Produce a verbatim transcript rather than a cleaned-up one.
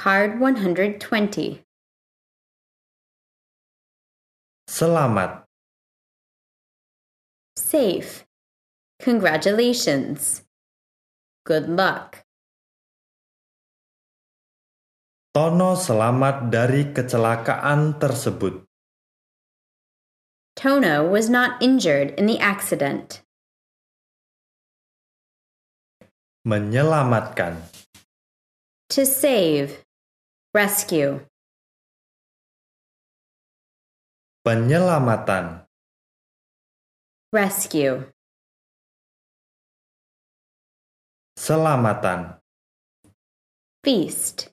Card one hundred twenty. Selamat. Safe. Congratulations. Good luck. Tono selamat dari kecelakaan tersebut. Tono was not injured in the accident. Menyelamatkan. To save. Rescue. Penyelamatan. Rescue. Selamatan. Feast.